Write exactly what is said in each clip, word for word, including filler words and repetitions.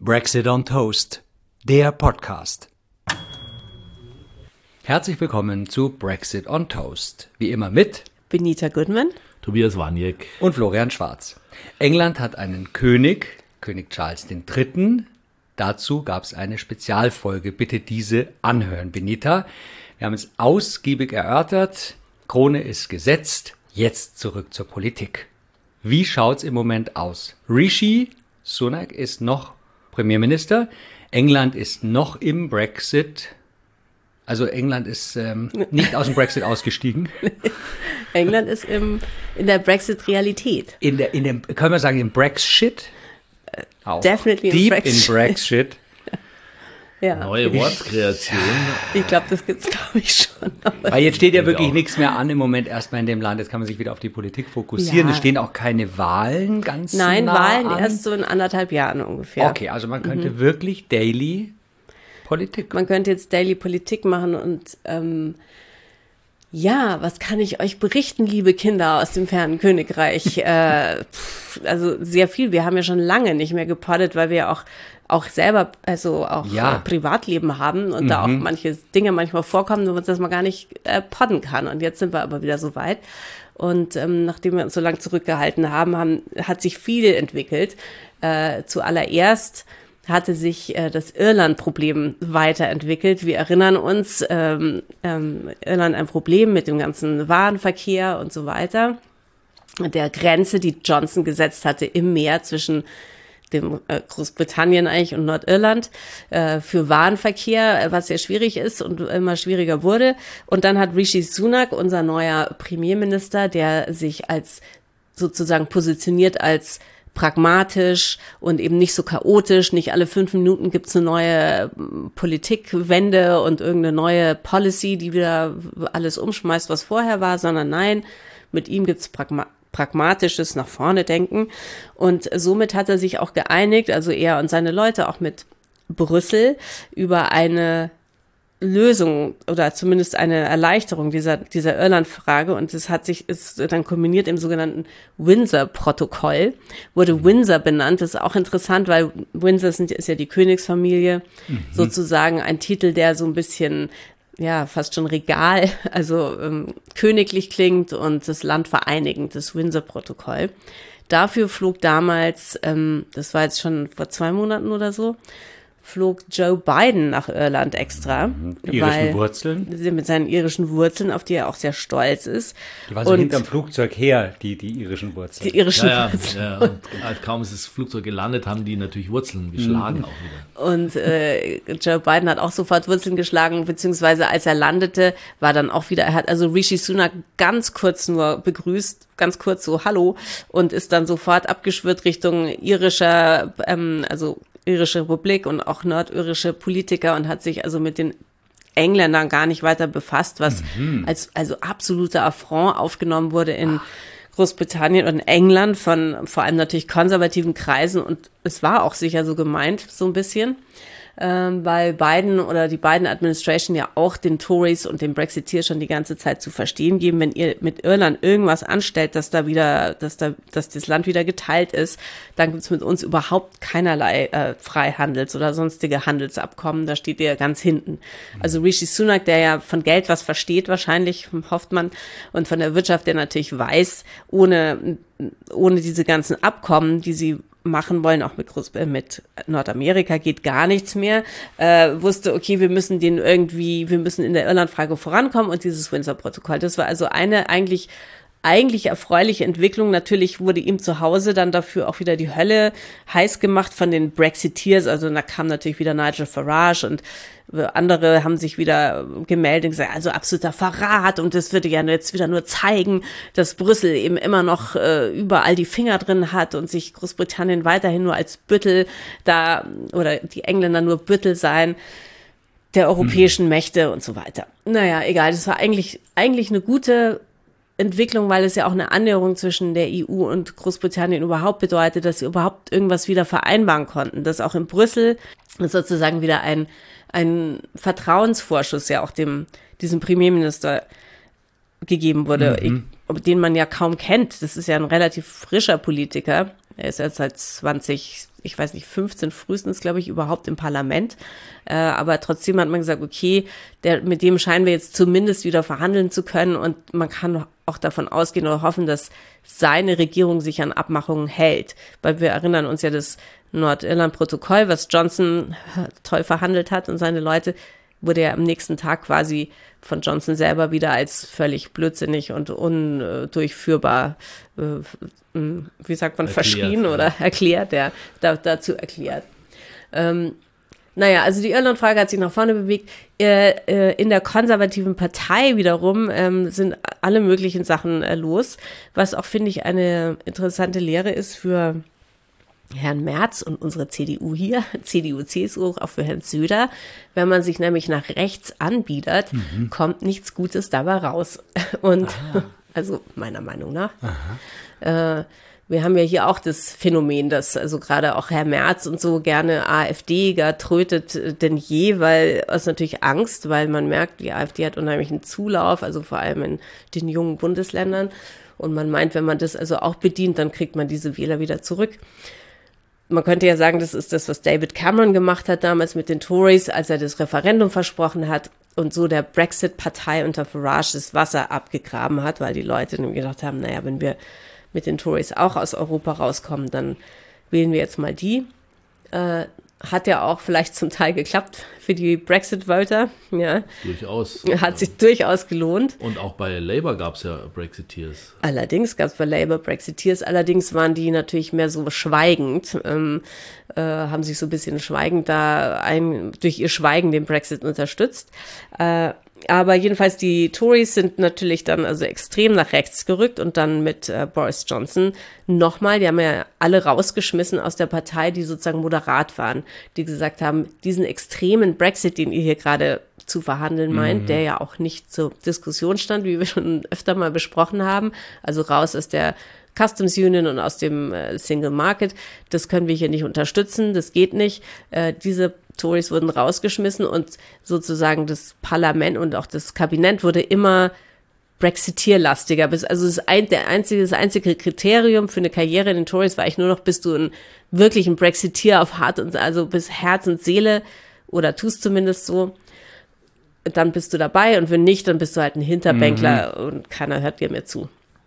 Brexit on Toast, der Podcast. Herzlich willkommen zu Brexit on Toast. Wie immer mit Benita Goodman, Tobias Waniek und Florian Schwarz. England hat einen König, König Charles der Dritte. Dazu gab es eine Spezialfolge. Bitte diese anhören, Benita. Wir haben es ausgiebig erörtert. Krone ist gesetzt. Jetzt zurück zur Politik. Wie schaut's im Moment aus? Rishi Sunak ist noch Premierminister. England ist noch im Brexit. Also England ist ähm, nicht aus dem Brexit ausgestiegen. England ist im, in der Brexit-Realität. In der, in dem, können wir sagen, im Brexit? Auch. Definitely Deep in Brexit. in Brexit. Ja. Neue Wortkreation. Ich glaube, das gibt's glaube ich schon. Weil jetzt steht ja Ich wirklich auch. nichts mehr an im Moment erstmal in dem Land. Jetzt kann man sich wieder auf die Politik fokussieren. Ja. Es stehen auch keine Wahlen ganz Nein, nah Wahlen an. erst so in anderthalb Jahren ungefähr. Okay, also man könnte wirklich daily Politik. Man könnte jetzt Daily Politik machen und ähm, ja, was kann ich euch berichten, liebe Kinder aus dem fernen Königreich? äh, pff, also sehr viel. Wir haben ja schon lange nicht mehr gepoddet, weil wir ja auch auch selber, also auch Ja. äh, Privatleben haben und da auch manche Dinge manchmal vorkommen, dass man gar nicht äh, podden kann. Und jetzt sind wir aber wieder so weit. Und ähm, nachdem wir uns so lange zurückgehalten haben, haben, hat sich viel entwickelt. Äh, zuallererst hatte sich äh, das Irland-Problem weiterentwickelt. Wir erinnern uns, ähm, ähm, Irland ein Problem mit dem ganzen Warenverkehr und so weiter. Der Grenze, die Johnson gesetzt hatte im Meer zwischen dem äh, Großbritannien eigentlich und Nordirland äh, für Warenverkehr, äh, was sehr schwierig ist und immer schwieriger wurde. Und dann hat Rishi Sunak, unser neuer Premierminister, der sich als sozusagen positioniert als pragmatisch und eben nicht so chaotisch. Nicht alle fünf Minuten gibt's eine neue Politikwende und irgendeine neue Policy, die wieder alles umschmeißt, was vorher war, sondern nein, mit ihm gibt's Pragma- pragmatisches nach vorne denken. Und somit hat er sich auch geeinigt, also er und seine Leute auch mit Brüssel, über eine Lösung oder zumindest eine Erleichterung dieser, dieser Irland-Frage. Und das hat sich, ist dann kombiniert im sogenannten Windsor-Protokoll, wurde Windsor benannt. Das ist auch interessant, weil Windsor sind, ist ja die Königsfamilie, mhm. sozusagen ein Titel, der so ein bisschen, ja, fast schon regal, also ähm, königlich klingt und das Land vereinigend, das Windsor-Protokoll. Dafür flog damals, ähm, das war jetzt schon vor zwei Monaten oder so, flog Joe Biden nach Irland extra. Die irischen weil, Wurzeln. Mit seinen irischen Wurzeln, auf die er auch sehr stolz ist. Die waren so und hinterm Flugzeug her, die, die irischen Wurzeln. Die irischen Ja, ja, Wurzeln. ja. Und als kaum ist das Flugzeug gelandet, haben die natürlich Wurzeln geschlagen Mhm. auch wieder. Und äh, Joe Biden hat auch sofort Wurzeln geschlagen, beziehungsweise als er landete, war dann auch wieder, er hat also Rishi Sunak ganz kurz nur begrüßt, ganz kurz so Hallo, und ist dann sofort abgeschwirrt Richtung irischer, ähm, also irische Republik und auch nordirische Politiker und hat sich also mit den Engländern gar nicht weiter befasst, was mhm. als also absoluter Affront aufgenommen wurde in Großbritannien und England von vor allem natürlich konservativen Kreisen, und es war auch sicher so gemeint, so ein bisschen, ähm, weil Biden oder die Biden-Administration ja auch den Tories und den Brexiteers schon die ganze Zeit zu verstehen geben, wenn ihr mit Irland irgendwas anstellt, dass da wieder, dass da, dass das Land wieder geteilt ist, dann gibt's mit uns überhaupt keinerlei äh, Freihandels- oder sonstige Handelsabkommen, da steht ihr ganz hinten. Also Rishi Sunak, der ja von Geld was versteht wahrscheinlich, hofft man, und von der Wirtschaft, der natürlich weiß, ohne, ohne diese ganzen Abkommen, die sie machen wollen, auch mit, Groß mit Nordamerika geht gar nichts mehr, äh, wusste, okay, wir müssen den irgendwie, wir müssen in der Irlandfrage vorankommen, und dieses Windsor-Protokoll, das war also eine eigentlich eigentlich erfreuliche Entwicklung. Natürlich wurde ihm zu Hause dann dafür auch wieder die Hölle heiß gemacht von den Brexiteers. Also da kam natürlich wieder Nigel Farage und andere haben sich wieder gemeldet und gesagt, also absoluter Verrat, und das würde ja jetzt wieder nur zeigen, dass Brüssel eben immer noch äh, überall die Finger drin hat und sich Großbritannien weiterhin nur als Büttel da, oder die Engländer nur Büttel seien der europäischen Mächte und so weiter. Naja, egal, das war eigentlich eigentlich eine gute Entwicklung, weil es ja auch eine Annäherung zwischen der E U und Großbritannien überhaupt bedeutet, dass sie überhaupt irgendwas wieder vereinbaren konnten, dass auch in Brüssel sozusagen wieder ein, ein Vertrauensvorschuss ja auch dem, diesem Premierminister gegeben wurde, mhm. ich, den man ja kaum kennt. Das ist ja ein relativ frischer Politiker, Er ist jetzt seit zwanzig, ich weiß nicht, fünfzehn frühestens, glaube ich, überhaupt im Parlament. Äh, aber trotzdem hat man gesagt, okay, der, mit dem scheinen wir jetzt zumindest wieder verhandeln zu können. Und man kann auch davon ausgehen oder hoffen, dass seine Regierung sich an Abmachungen hält. Weil wir erinnern uns ja das Nordirland-Protokoll, was Johnson toll verhandelt hat und seine Leute, wurde ja am nächsten Tag quasi von Johnson selber wieder als völlig blödsinnig und undurchführbar, äh, wie sagt man, erklärt, verschrien ja. oder erklärt, ja, da, dazu erklärt. Ähm, naja, also die Irland-Frage hat sich nach vorne bewegt. Äh, äh, in der konservativen Partei wiederum ähm, sind alle möglichen Sachen äh, los, was auch, finde ich, eine interessante Lehre ist für Herrn Merz und unsere C D U hier, C D U, C S U, auch für Herrn Söder. Wenn man sich nämlich nach rechts anbietet, mhm. kommt nichts Gutes dabei raus. Und Aha. also meiner Meinung nach. Äh, wir haben ja hier auch das Phänomen, dass also gerade auch Herr Merz und so gerne AfDiger trötet denn je, weil es natürlich Angst, weil man merkt, die AfD hat unheimlichen Zulauf, also vor allem in den jungen Bundesländern. Und man meint, wenn man das also auch bedient, dann kriegt man diese Wähler wieder zurück. Man könnte ja sagen, das ist das, was David Cameron gemacht hat damals mit den Tories, als er das Referendum versprochen hat und so der Brexit-Partei unter Farage das Wasser abgegraben hat, weil die Leute dann gedacht haben, naja, wenn wir mit den Tories auch aus Europa rauskommen, dann wählen wir jetzt mal die. Äh, hat ja auch vielleicht zum Teil geklappt für die Brexit-Voter. Ja. Durchaus. Hat sich durchaus gelohnt. Und auch bei Labour gab es ja Brexiteers. Allerdings gab es bei Labour Brexiteers. Allerdings waren die natürlich mehr so schweigend, ähm, äh, haben sich so ein bisschen schweigend da ein, durch ihr Schweigen den Brexit unterstützt. Äh, Aber jedenfalls die Tories sind natürlich dann also extrem nach rechts gerückt und dann mit äh, Boris Johnson nochmal, die haben ja alle rausgeschmissen aus der Partei, die sozusagen moderat waren, die gesagt haben, diesen extremen Brexit, den ihr hier gerade zu verhandeln meint, mhm. der ja auch nicht zur Diskussion stand, wie wir schon öfter mal besprochen haben, also raus aus der Customs Union und aus dem äh, Single Market, das können wir hier nicht unterstützen, das geht nicht. Äh, diese Tories wurden rausgeschmissen und sozusagen das Parlament und auch das Kabinett wurde immer brexitierlastiger. Also das, ein, der einzige, das einzige Kriterium für eine Karriere in den Tories war eigentlich nur noch, bist du ein wirklich ein Brexiteer auf Hart und also bis Herz und Seele oder tust zumindest so, dann bist du dabei und wenn nicht, dann bist du halt ein Hinterbänkler mhm. und keiner hört dir mehr zu.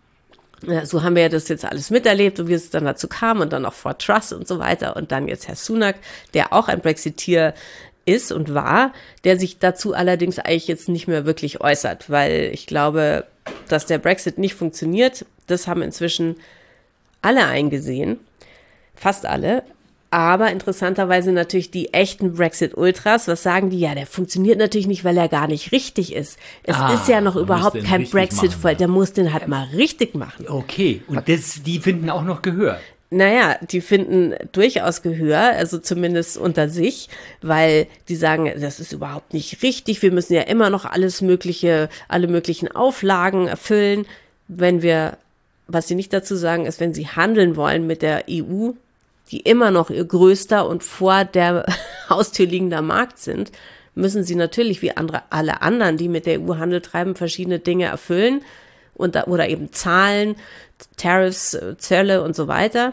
Ja, so haben wir ja das jetzt alles miterlebt und wie es dann dazu kam und dann auch Fort Truss und so weiter und dann jetzt Herr Sunak, der auch ein Brexiteer ist und war, der sich dazu allerdings eigentlich jetzt nicht mehr wirklich äußert, weil ich glaube, dass der Brexit nicht funktioniert, das haben inzwischen alle eingesehen, fast alle. Aber interessanterweise natürlich die echten Brexit-Ultras, was sagen die? Ja, der funktioniert natürlich nicht, weil er gar nicht richtig ist. Es ah, ist ja noch überhaupt kein Brexit-Fall, der muss den halt mal richtig machen. Okay, und das, die finden auch noch Gehör. Naja, die finden durchaus Gehör, also zumindest unter sich, weil die sagen, das ist überhaupt nicht richtig, wir müssen ja immer noch alles mögliche, alle möglichen Auflagen erfüllen. Wenn wir, was sie nicht dazu sagen, ist, wenn sie handeln wollen mit der E U, die immer noch ihr größter und vor der Haustür liegender Markt sind, müssen sie natürlich wie andere, alle anderen, die mit der E U Handel treiben, verschiedene Dinge erfüllen und da, oder eben Zahlen, Tariffs, Zölle und so weiter.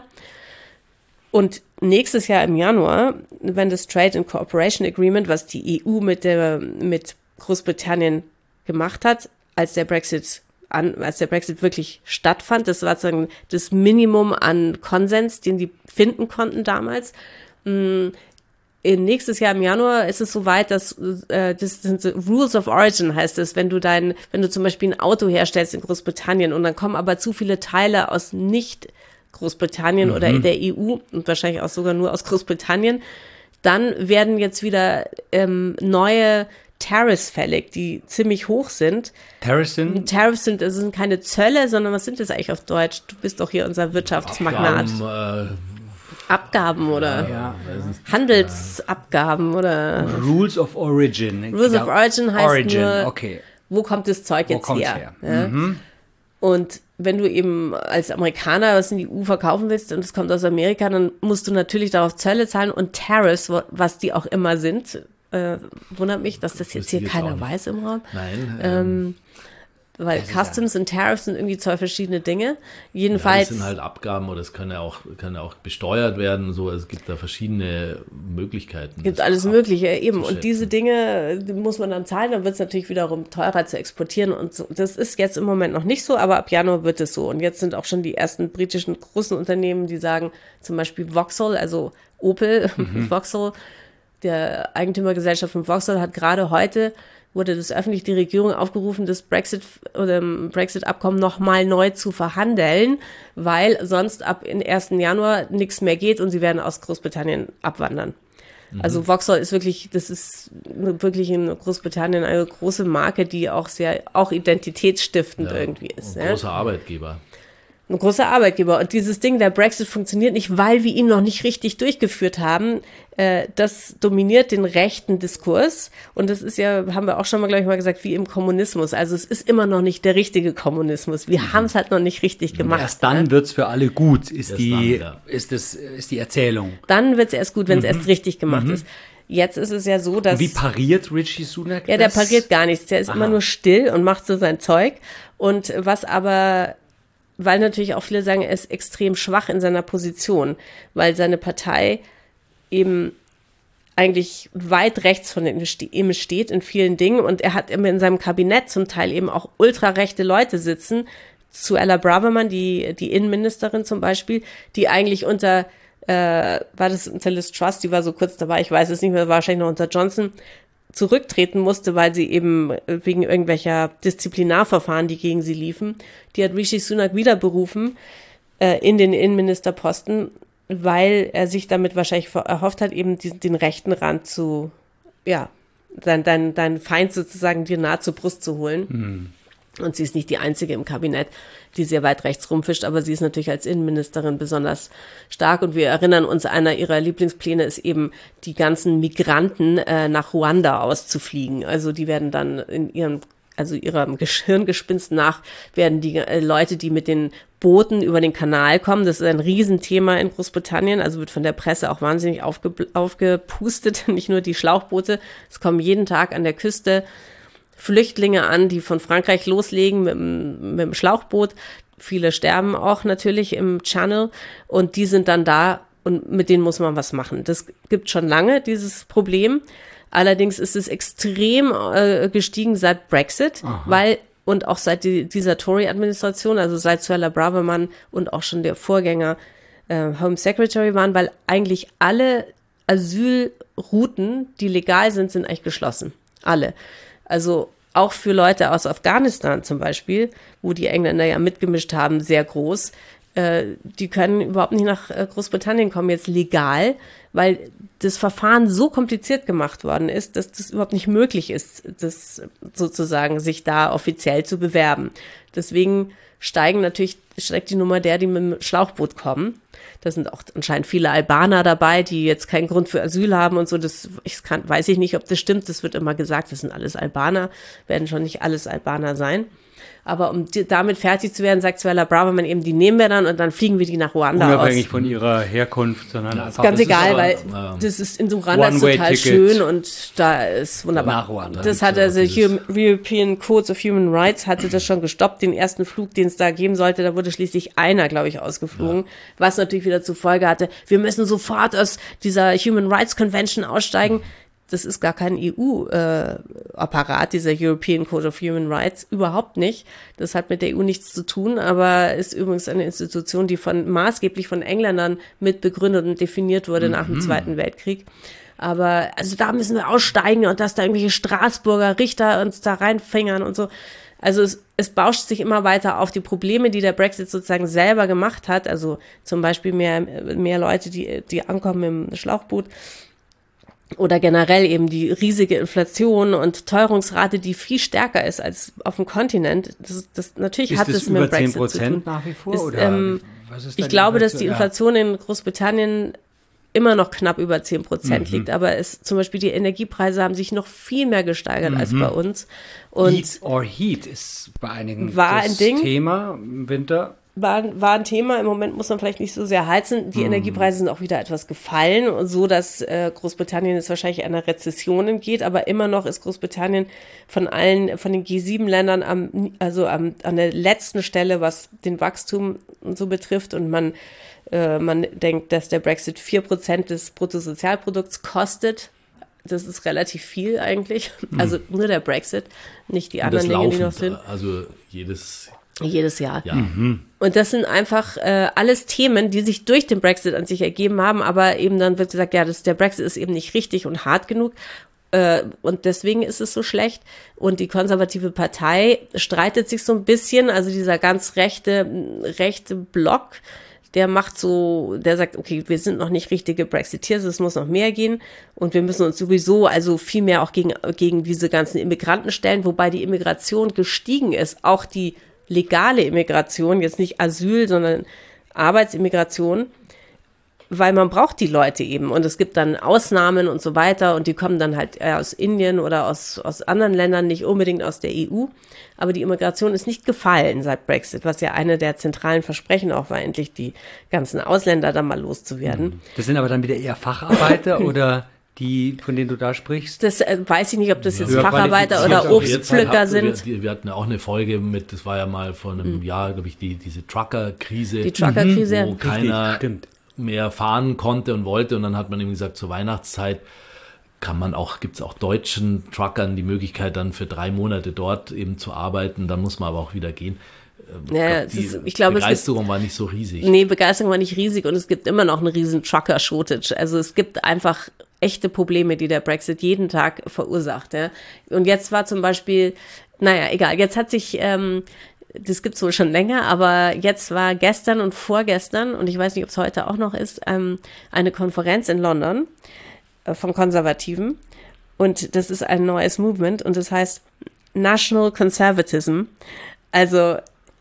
Und nächstes Jahr im Januar, wenn das Trade and Cooperation Agreement, was die E U mit der, mit Großbritannien gemacht hat, als der Brexit An, als der Brexit wirklich stattfand, das war sozusagen das Minimum an Konsens, den die finden konnten damals. In nächstes Jahr im Januar ist es soweit, dass äh, das sind so Rules of Origin heißt es, wenn du dein, wenn du zum Beispiel ein Auto herstellst in Großbritannien und dann kommen aber zu viele Teile aus nicht Großbritannien mhm. oder in der E U und wahrscheinlich auch sogar nur aus Großbritannien, dann werden jetzt wieder ähm, neue Tariffs fällig, die ziemlich hoch sind. Tariffs sind? Tariffs sind, das sind keine Zölle, sondern was sind das eigentlich auf Deutsch? Du bist doch hier unser Wirtschaftsmagnat. Abgaben, äh, Abgaben oder ja, Handelsabgaben oder Rules of Origin. Rules of Origin heißt Origin, nur, okay. wo kommt das Zeug jetzt wo her? her? Ja? Mhm. Und wenn du eben als Amerikaner was in die E U verkaufen willst und es kommt aus Amerika, dann musst du natürlich darauf Zölle zahlen und Tariffs, was die auch immer sind. Äh, wundert mich, dass das jetzt hier jetzt keiner weiß im Raum. Nein. Ähm, weil Das ist Customs und Tariffs sind irgendwie zwei verschiedene Dinge. Ja, Jedenfalls. das sind halt Abgaben oder es kann ja auch, kann ja auch besteuert werden. So, also es gibt da verschiedene Möglichkeiten. Gibt das alles ab- Mögliche eben. Und abzuschätzen. diese Dinge die muss man dann zahlen, dann wird es natürlich wiederum teurer zu exportieren und so. Das ist jetzt im Moment noch nicht so, aber ab Januar wird es so. Und jetzt sind auch schon die ersten britischen großen Unternehmen, die sagen, zum Beispiel Vauxhall, also Opel, Vauxhall, der Eigentümergesellschaft von Vauxhall hat gerade heute, wurde das öffentlich die Regierung aufgerufen, das Brexit oder Brexit-Abkommen nochmal neu zu verhandeln, weil sonst ab im ersten Januar nichts mehr geht und sie werden aus Großbritannien abwandern. Also Vauxhall ist wirklich, das ist wirklich in Großbritannien eine große Marke, die auch sehr, auch identitätsstiftend Ja, irgendwie ist. Ein Ja. großer Arbeitgeber. Ein großer Arbeitgeber. Und dieses Ding, der Brexit funktioniert nicht, weil wir ihn noch nicht richtig durchgeführt haben. Äh, das dominiert den rechten Diskurs. Und das ist ja, haben wir auch schon mal, glaube ich, mal gesagt, wie im Kommunismus. Also es ist immer noch nicht der richtige Kommunismus. Wir haben es halt noch nicht richtig gemacht. Erst dann wird's für alle gut, ist Erst die, dann, ja. ist das, ist die Erzählung. Dann wird es erst gut, wenn es erst richtig gemacht ist. Jetzt ist es ja so, dass... Wie pariert Rishi Sunak Ja, der das? pariert gar nichts. Der ist immer nur still und macht so sein Zeug. Und was aber, weil natürlich auch viele sagen, er ist extrem schwach in seiner Position, weil seine Partei eben eigentlich weit rechts von ihm steht in vielen Dingen und er hat immer in seinem Kabinett zum Teil eben auch ultrarechte Leute sitzen, Suella Braverman, die, die Innenministerin zum Beispiel, die eigentlich unter Äh, war das unter Liz Truss, die war so kurz dabei, ich weiß es nicht mehr, wahrscheinlich noch unter Johnson, zurücktreten musste, weil sie eben wegen irgendwelcher Disziplinarverfahren, die gegen sie liefen, die hat Rishi Sunak wieder berufen äh, in den Innenministerposten, weil er sich damit wahrscheinlich erhofft hat, eben diesen, den rechten Rand zu, ja, dein, dein, dein Feind sozusagen dir nahe zur Brust zu holen. Mhm. Und sie ist nicht die einzige im Kabinett, die sehr weit rechts rumfischt, aber sie ist natürlich als Innenministerin besonders stark. Und wir erinnern uns, einer ihrer Lieblingspläne ist eben, die ganzen Migranten äh, nach Ruanda auszufliegen. Also die werden dann in ihrem, also ihrem Gehirngespinst nach, werden die äh, Leute, die mit den Booten über den Kanal kommen, das ist ein Riesenthema in Großbritannien, also wird von der Presse auch wahnsinnig aufge, aufgepustet, nicht nur die Schlauchboote, es kommen jeden Tag an der Küste Flüchtlinge an, die von Frankreich loslegen mit, mit dem Schlauchboot. Viele sterben auch natürlich im Channel und die sind dann da und mit denen muss man was machen. Das gibt schon lange, dieses Problem. Allerdings ist es extrem äh, gestiegen seit Brexit, Aha. weil und auch seit die, dieser Tory-Administration, also seit Suella Braverman und auch schon der Vorgänger äh, Home Secretary waren, weil eigentlich alle Asylrouten, die legal sind, sind eigentlich geschlossen. Alle. Also auch für Leute aus Afghanistan zum Beispiel, wo die Engländer ja mitgemischt haben, sehr groß, äh, die können überhaupt nicht nach Großbritannien kommen, jetzt legal, weil das Verfahren so kompliziert gemacht worden ist, dass das überhaupt nicht möglich ist, das sozusagen sich da offiziell zu bewerben. Deswegen steigen natürlich, steigt die Nummer der, die mit dem Schlauchboot kommen. Da sind auch anscheinend viele Albaner dabei, die jetzt keinen Grund für Asyl haben und so. Das ich kann, weiß ich nicht, ob das stimmt. Das wird immer gesagt, das sind alles Albaner, werden schon nicht alles Albaner sein. Aber um die, damit fertig zu werden, sagt Suella Braverman eben, die nehmen wir dann und dann fliegen wir die nach Ruanda aus. Unabhängig von ihrer Herkunft, sondern Ja, einfach... Ganz das egal, ist weil aber, das ist in Ruanda ist total schön und da ist wunderbar. Nach Ruanda. Das hat also dieses- European Codes of Human Rights hatte das schon gestoppt, den ersten Flug, den es da geben sollte, da wurde schließlich einer, glaube ich, ausgeflogen, ja. Was natürlich wieder zur Folge hatte, wir müssen sofort aus dieser Human Rights Convention aussteigen. Das ist gar kein E U-Apparat, dieser European Code of Human Rights, überhaupt nicht. Das hat mit der E U nichts zu tun, aber ist übrigens eine Institution, die von maßgeblich von Engländern mit begründet und definiert wurde mhm. nach dem Zweiten Weltkrieg. Aber also da müssen wir aussteigen und dass da irgendwelche Straßburger Richter uns da reinfingern und so. Also es, es bauscht sich immer weiter auf die Probleme, die der Brexit sozusagen selber gemacht hat. Also zum Beispiel mehr, mehr Leute, die, die ankommen im Schlauchboot. Oder generell eben die riesige Inflation und Teuerungsrate, die viel stärker ist als auf dem Kontinent. Das, das natürlich ist hat das es mit dem Brexit über zehn Prozent zu tun. nach wie vor? Ist, oder ähm, was ist ich da glaube, dass die Ja. Inflation in Großbritannien immer noch knapp über zehn Prozent mhm. liegt, aber es zum Beispiel die Energiepreise haben sich noch viel mehr gesteigert mhm. als bei uns. Und Eat or Heat ist bei einigen war das ein Ding. Thema im Winter. war, war ein Thema. Im Moment muss man vielleicht nicht so sehr heizen. Die mm. Energiepreise sind auch wieder etwas gefallen und so, dass äh, Großbritannien jetzt wahrscheinlich einer Rezession entgeht, aber immer noch ist Großbritannien von allen, von den G sieben Ländern am, also am, an der letzten Stelle, was den Wachstum und so betrifft, und man, äh, man denkt, dass der Brexit vier Prozent des Bruttosozialprodukts kostet. Das ist relativ viel eigentlich. Mm. Also nur der Brexit, nicht die anderen Dinge, die noch sind. Also jedes Jedes Jahr. Ja. Mhm. Und das sind einfach äh, alles Themen, die sich durch den Brexit an sich ergeben haben, aber eben dann wird gesagt, ja, das, der Brexit ist eben nicht richtig und hart genug äh, und deswegen ist es so schlecht. Und die konservative Partei streitet sich so ein bisschen, also dieser ganz rechte, rechte Block, der macht so, der sagt, okay, wir sind noch nicht richtige Brexiteers, es muss noch mehr gehen und wir müssen uns sowieso also viel mehr auch gegen, gegen diese ganzen Immigranten stellen, wobei die Immigration gestiegen ist, auch die legale Immigration, jetzt nicht Asyl, sondern Arbeitsimmigration, weil man braucht die Leute eben und es gibt dann Ausnahmen und so weiter und die kommen dann halt aus Indien oder aus, aus anderen Ländern, nicht unbedingt aus der E U, aber die Immigration ist nicht gefallen seit Brexit, was ja eine der zentralen Versprechen auch war, endlich die ganzen Ausländer dann mal loszuwerden. Das sind aber dann wieder eher Facharbeiter oder die, von denen du da sprichst? Das äh, weiß ich nicht, ob das jetzt Ja, Facharbeiter oder Obstpflücker sind. Wir, wir hatten ja auch eine Folge mit, das war ja mal vor einem mhm. Jahr, glaube ich, die, diese Trucker-Krise. Die Trucker-Krise. Wo keiner mehr fahren konnte und wollte. Und dann hat man eben gesagt, zur Weihnachtszeit kann man auch, gibt es auch deutschen Truckern die Möglichkeit, dann für drei Monate dort eben zu arbeiten. Dann muss man aber auch wieder gehen. Ich ja, glaub, die ist, ich glaube, Begeisterung gibt, war nicht so riesig. Nee, Begeisterung war nicht riesig und es gibt immer noch einen riesen Trucker-Shortage. Also es gibt einfach echte Probleme, die der Brexit jeden Tag verursacht. Ja. Und jetzt war zum Beispiel, naja, egal, jetzt hat sich, ähm, das gibt's wohl schon länger, aber jetzt war gestern und vorgestern, und ich weiß nicht, ob es heute auch noch ist, ähm, eine Konferenz in London äh, von Konservativen. Und das ist ein neues Movement und das heißt National Conservatism. Also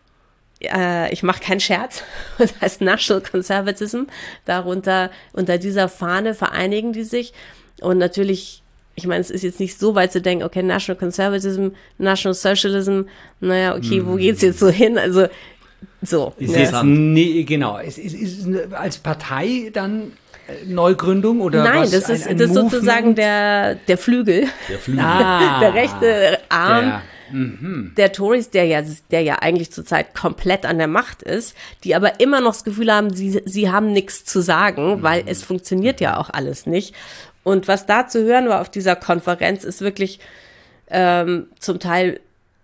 ich mache keinen Scherz, das heißt National Conservatism, darunter, unter dieser Fahne vereinigen die sich und natürlich, ich meine, es ist jetzt nicht so weit zu denken, okay, National Conservatism, National Socialism, naja, okay, wo geht's jetzt so hin, also so. Ist ja. nee, genau, es ist, ist als Partei dann Neugründung oder Nein, was? das ist, ein, ein das ist sozusagen der, der Flügel, der, Flügel. Ah, der rechte Arm. Der, Mhm. der Tories, der ja, der ja eigentlich zurzeit komplett an der Macht ist, die aber immer noch das Gefühl haben, sie, sie haben nichts zu sagen, mhm. weil es funktioniert ja auch alles nicht. Und was da zu hören war auf dieser Konferenz, ist wirklich ähm, zum Teil,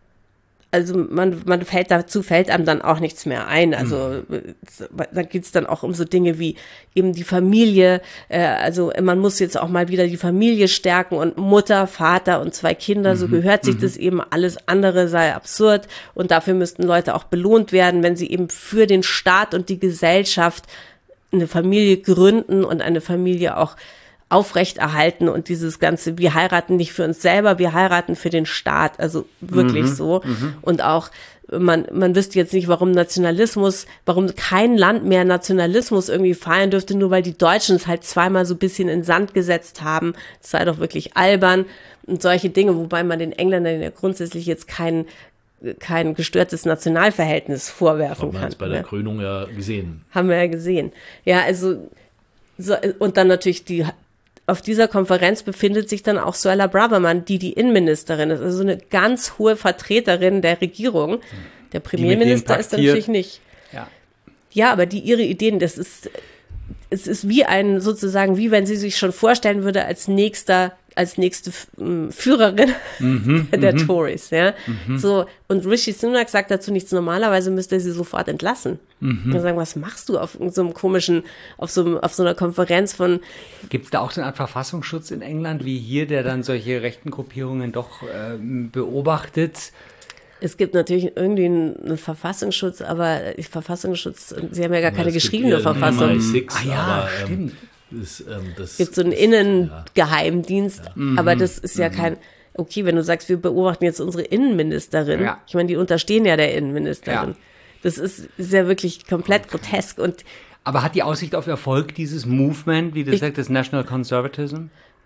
also man, man fällt dazu, fällt einem dann auch nichts mehr ein. Also mhm. da geht's dann auch um so Dinge wie eben die Familie. Äh, also man muss jetzt auch mal wieder die Familie stärken und Mutter, Vater und zwei Kinder, mhm. so gehört sich mhm. das eben. Alles andere sei absurd und dafür müssten Leute auch belohnt werden, wenn sie eben für den Staat und die Gesellschaft eine Familie gründen und eine Familie auch aufrechterhalten und dieses Ganze, wir heiraten nicht für uns selber, wir heiraten für den Staat, also wirklich mhm, so. Mhm. Und auch, man, man wüsste jetzt nicht, warum Nationalismus, warum kein Land mehr Nationalismus irgendwie feiern dürfte, nur weil die Deutschen es halt zweimal so ein bisschen in Sand gesetzt haben. Das sei doch wirklich albern und solche Dinge, wobei man den Engländern ja grundsätzlich jetzt kein kein gestörtes Nationalverhältnis vorwerfen kann. Haben wir jetzt bei der Krönung ja gesehen. Haben wir ja gesehen. Ja, also, so, und dann natürlich die auf dieser Konferenz befindet sich dann auch Suella Braverman, die die Innenministerin ist, also eine ganz hohe Vertreterin der Regierung. Der Premierminister ist natürlich nicht. Ja. ja, aber die ihre Ideen, das ist, es ist wie ein, sozusagen, wie wenn sie sich schon vorstellen würde als nächster, als nächste Führerin mhm, der mhm. Tories, ja. Mhm. So, und Rishi Sunak sagt dazu nichts. Normalerweise müsste er sie sofort entlassen. Mhm. Und sagen, was machst du auf so einem komischen, auf so, auf so einer Konferenz von. Gibt es da auch so eine Art Verfassungsschutz in England, wie hier, der dann solche rechten Gruppierungen doch äh, beobachtet? Es gibt natürlich irgendwie einen Verfassungsschutz, aber Verfassungsschutz, sie haben ja gar ja, keine geschriebene Verfassung. M I sechs, ah ja, aber, stimmt. Ähm, ist, ähm, das, es gibt so einen Innengeheimdienst, ja. Ja. aber das ist ja kein, okay, wenn du sagst, wir beobachten jetzt unsere Innenministerin, ja. ich meine, die unterstehen ja der Innenministerin. Ja. Das ist, ist ja wirklich komplett grotesk. Und aber hat die Aussicht auf Erfolg dieses Movement, wie du sagst, das National Conservatism?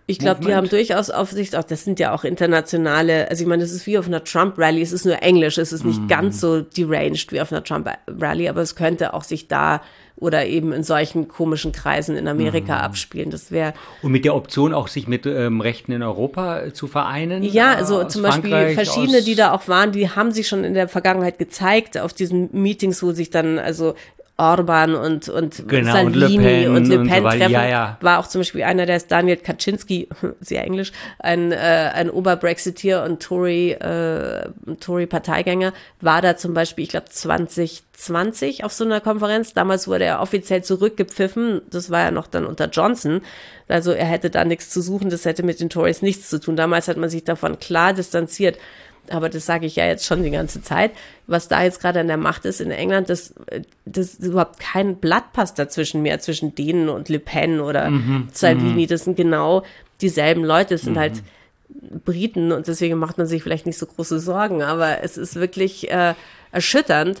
Ich glaube, die haben durchaus Aufsicht, auch das sind ja auch internationale, also ich meine, das ist wie auf einer Trump-Rally, es ist nur Englisch, es ist nicht mm. ganz so deranged wie auf einer Trump-Rally, aber es könnte auch sich da oder eben in solchen komischen Kreisen in Amerika mm. abspielen. Das wäre. Und mit der Option auch, sich mit ähm, Rechten in Europa zu vereinen? Ja, also äh, zum Beispiel verschiedene, die da auch waren, die haben sich schon in der Vergangenheit gezeigt, auf diesen Meetings, wo sich dann also Orban und, und genau, Salvini und Le Pen, und Le Pen so treffen, ja, ja. war auch zum Beispiel einer, der ist Daniel Kaczynski, sehr englisch, ein, äh, ein Ober-Brexiteer und Tory, äh, Tory-Parteigänger, war da zum Beispiel, ich glaube, zwanzig zwanzig auf so einer Konferenz. Damals wurde er offiziell zurückgepfiffen, das war ja noch dann unter Johnson, also er hätte da nichts zu suchen, das hätte mit den Tories nichts zu tun. Damals hat man sich davon klar distanziert. Aber das sage ich ja jetzt schon die ganze Zeit. Was da jetzt gerade an der Macht ist in England, das, das ist überhaupt kein Blatt passt dazwischen mehr, zwischen denen und Le Pen oder mhm, Salvini. Das sind genau dieselben Leute. Es sind mhm. halt Briten und deswegen macht man sich vielleicht nicht so große Sorgen. Aber es ist wirklich äh, erschütternd.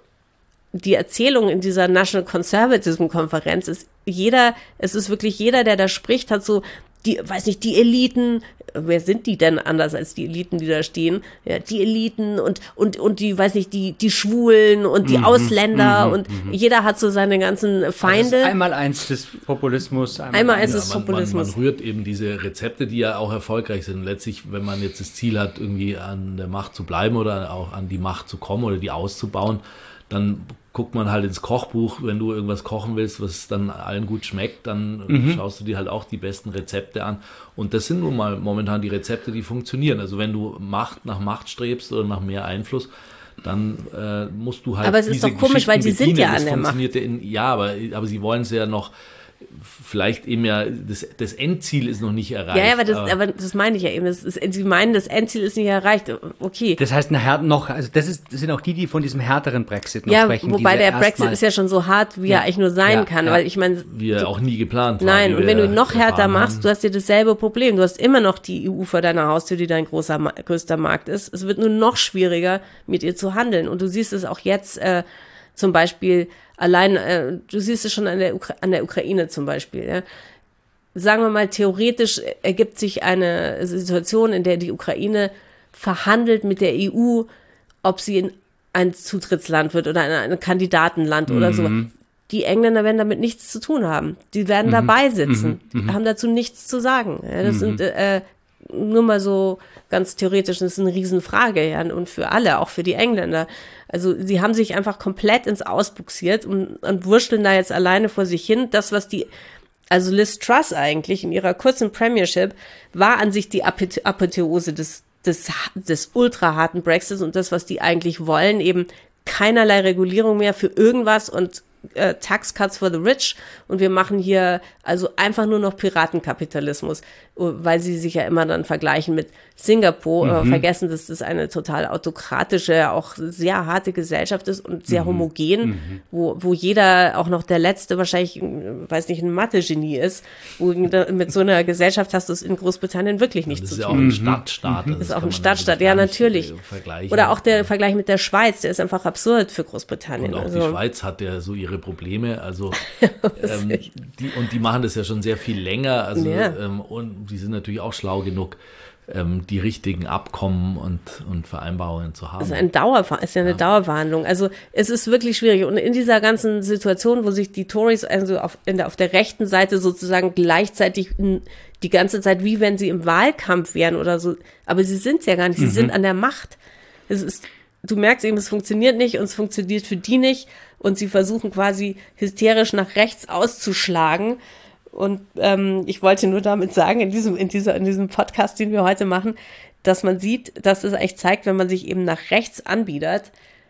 Die Erzählung in dieser National Conservatism Konferenz ist jeder, es ist wirklich jeder, der da spricht, hat so die, weiß nicht, die Eliten, wer sind die denn anders als die Eliten, die da stehen? Ja, die Eliten und, und, und die, weiß nicht, die, die Schwulen und die mhm, Ausländer mhm, und mhm. jeder hat so seine ganzen Feinde. Also einmal eins des Populismus. Einmal, einmal eins des ja, man, Populismus. Man, man rührt eben diese Rezepte, die ja auch erfolgreich sind. Letztlich, wenn man jetzt das Ziel hat, irgendwie an der Macht zu bleiben oder auch an die Macht zu kommen oder die auszubauen, dann guckt man halt ins Kochbuch, wenn du irgendwas kochen willst, was dann allen gut schmeckt, dann mhm. schaust du dir halt auch die besten Rezepte an. Und das sind nun mal momentan die Rezepte, die funktionieren. Also wenn du Macht nach Macht strebst oder nach mehr Einfluss, dann äh, musst du halt aber es ist doch komisch, weil die sind ja das an der Macht. In, ja, aber, aber sie wollen es ja noch vielleicht eben ja, das, das Endziel ist noch nicht erreicht. Ja, ja, aber das, aber, aber das meine ich ja eben. Das ist, Sie meinen, das Endziel ist nicht erreicht. Okay. Das heißt, nachher noch, also das, ist, das sind auch die, die von diesem härteren Brexit noch ja, sprechen. Wobei der Brexit ist ja schon so hart, wie ja. er eigentlich nur sein ja, kann. Ja. Weil ich meine, wie er auch nie geplant war. Nein, und wenn du ihn noch härter machst, haben. du hast dir dasselbe Problem. Du hast immer noch die E U vor deiner Haustür, die dein großer, größter Markt ist. Es wird nur noch schwieriger, mit ihr zu handeln. Und du siehst es auch jetzt äh, zum Beispiel allein, äh, du siehst es schon an der, Ukra- an der Ukraine zum Beispiel, ja. Sagen wir mal, theoretisch ergibt sich eine Situation, in der die Ukraine verhandelt mit der E U, ob sie ein Zutrittsland wird oder ein, ein Kandidatenland mhm. oder so. Die Engländer werden damit nichts zu tun haben. Die werden mhm. dabei sitzen, mhm. haben dazu nichts zu sagen. Ja, das mhm. sind äh, nur mal so ganz theoretisch, das ist eine Riesenfrage, ja, und für alle, auch für die Engländer. Also sie haben sich einfach komplett ins Ausbuxiert und, und wurschteln da jetzt alleine vor sich hin. Das, was die Also Liz Truss eigentlich in ihrer kurzen Premiership war an sich die Apotheose des, des, des ultra harten Brexits und das, was die eigentlich wollen, eben keinerlei Regulierung mehr für irgendwas und äh, Tax Cuts for the Rich und wir machen hier also einfach nur noch Piratenkapitalismus, weil sie sich ja immer dann vergleichen mit Singapur, mhm. aber vergessen, dass das eine total autokratische, auch sehr harte Gesellschaft ist und sehr mhm. homogen, mhm. wo, wo jeder, auch noch der Letzte wahrscheinlich, weiß nicht, ein Mathe-Genie ist, wo mit so einer Gesellschaft hast du es in Großbritannien wirklich nicht zu tun. Das ist ja auch ein Stadtstaat. Das ist auch ein Stadtstaat, ja natürlich. Oder auch der Vergleich mit der Schweiz, der ist einfach absurd für Großbritannien. Und auch also, die Schweiz hat ja so ihre Probleme, also ähm, die, und die machen das ja schon sehr viel länger, also ja. ähm, und die sind natürlich auch schlau genug, ähm, die richtigen Abkommen und, und Vereinbarungen zu haben. Das ist, ein Dauerver- ist ja eine ja. Dauerverhandlung. Also es ist wirklich schwierig. Und in dieser ganzen Situation, wo sich die Tories also auf, in der, auf der rechten Seite sozusagen gleichzeitig in, die ganze Zeit, wie wenn sie im Wahlkampf wären oder so, aber sie sind es ja gar nicht, sie mhm. sind an der Macht. Es ist, du merkst eben, es funktioniert nicht und es funktioniert für die nicht und sie versuchen quasi hysterisch nach rechts auszuschlagen. Und ähm, ich wollte nur damit sagen, in diesem, in dieser, in diesem Podcast, den wir heute machen, dass man sieht, dass es eigentlich zeigt, wenn man sich eben nach rechts anbietet,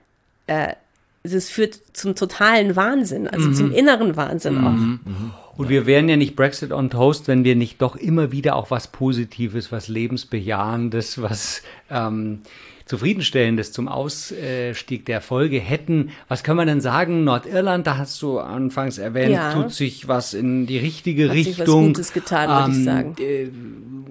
äh, es führt zum totalen Wahnsinn, also mhm. zum inneren Wahnsinn auch. Mhm. Mhm. Und wir wären ja nicht Brexit on Toast, wenn wir nicht doch immer wieder auch was Positives, was Lebensbejahendes, was ähm, Zufriedenstellendes zum Ausstieg der Folge hätten. Was kann man denn sagen? Nordirland, da hast du anfangs erwähnt, ja. tut sich was in die richtige Hat Richtung. Sich was Gutes getan, würde ähm, ich sagen. Äh,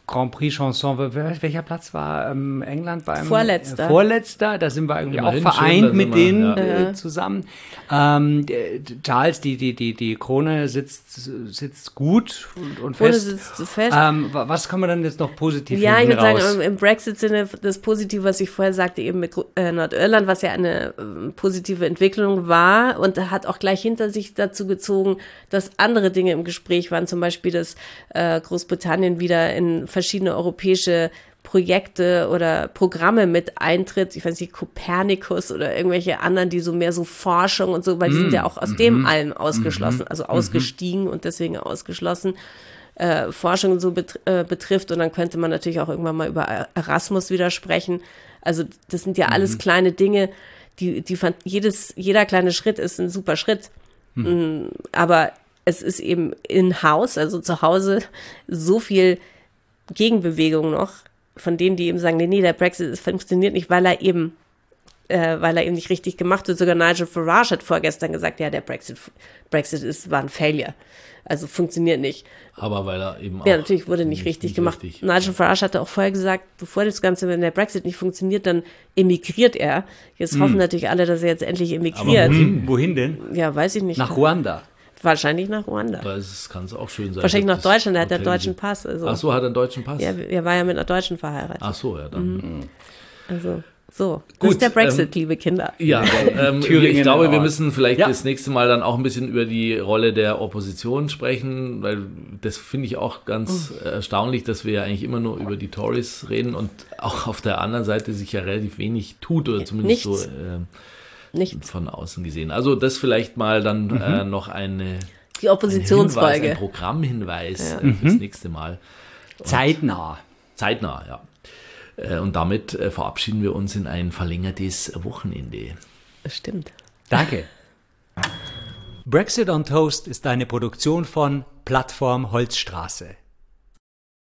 Grand Prix Chanson, welcher Platz war ähm, England? War im, Vorletzter. Äh, Vorletzter, da sind wir irgendwie Immerhin auch vereint schön, mit wir, denen ja. äh, zusammen. Ähm, Charles, die, die, die, die Krone sitzt, sitzt gut und, und Krone fest. sitzt fest. Ähm, was kann man dann jetzt noch positiv Ja, ich hinten würde raus? sagen, im Brexit-Sinne das Positive, was ich vorher sagte, eben mit äh, Nordirland, was ja eine äh, positive Entwicklung war und hat auch gleich hinter sich dazu gezogen, dass andere Dinge im Gespräch waren, zum Beispiel, dass äh, Großbritannien wieder in verschiedene europäische Projekte oder Programme mit eintritt, ich weiß nicht, Copernicus oder irgendwelche anderen, die so mehr so Forschung und so, weil die sind ja auch aus dem allem ausgeschlossen, also ausgestiegen und deswegen ausgeschlossen. Äh, Forschung so bet- äh, betrifft und dann könnte man natürlich auch irgendwann mal über Erasmus wieder sprechen. Also das sind ja alles kleine Dinge, die, die fand, jedes, jeder kleine Schritt ist ein super Schritt. Mhm. Aber es ist eben in-house, also zu Hause, so viel Gegenbewegung noch von denen, die eben sagen, nee, nee, der Brexit ist, funktioniert nicht, weil er eben äh, weil er eben nicht richtig gemacht wird. Sogar Nigel Farage hat vorgestern gesagt, ja, der Brexit, Brexit ist, war ein Failure. Also funktioniert nicht. Aber weil er eben auch... Ja, natürlich wurde nicht, nicht richtig nicht gemacht. Richtig. Nigel Farage hatte auch vorher gesagt, bevor das Ganze, wenn der Brexit nicht funktioniert, dann emigriert er. Jetzt hm. hoffen natürlich alle, dass er jetzt endlich emigriert. Aber wohin, wohin denn? Ja, weiß ich nicht. Nach Ruanda. Wahrscheinlich nach Ruanda. Das kann es auch schön sein. Wahrscheinlich nach Deutschland, er hat einen deutschen Pass. Also. Ach so, hat er einen deutschen Pass? Ja, er war ja mit einer Deutschen verheiratet. Ach so, ja, dann. Mhm. Also, so. Gut, das ist der Brexit, ähm, liebe Kinder. Ja, ähm, ich glaube, wir müssen vielleicht ja. das nächste Mal dann auch ein bisschen über die Rolle der Opposition sprechen, weil das finde ich auch ganz mhm. erstaunlich, dass wir ja eigentlich immer nur über die Tories reden und auch auf der anderen Seite sich ja relativ wenig tut oder zumindest Nichts. so äh, Nichts. von außen gesehen. Also das vielleicht mal dann mhm. äh, noch eine... Die Oppositionsfolge. Ein, Hinweis, ein Programmhinweis ja. äh, fürs nächste Mal. Und zeitnah. Zeitnah, ja. Äh, und damit äh, verabschieden wir uns in ein verlängertes Wochenende. Das stimmt. Danke. Brexit on Toast ist eine Produktion von Plattform Holzstraße.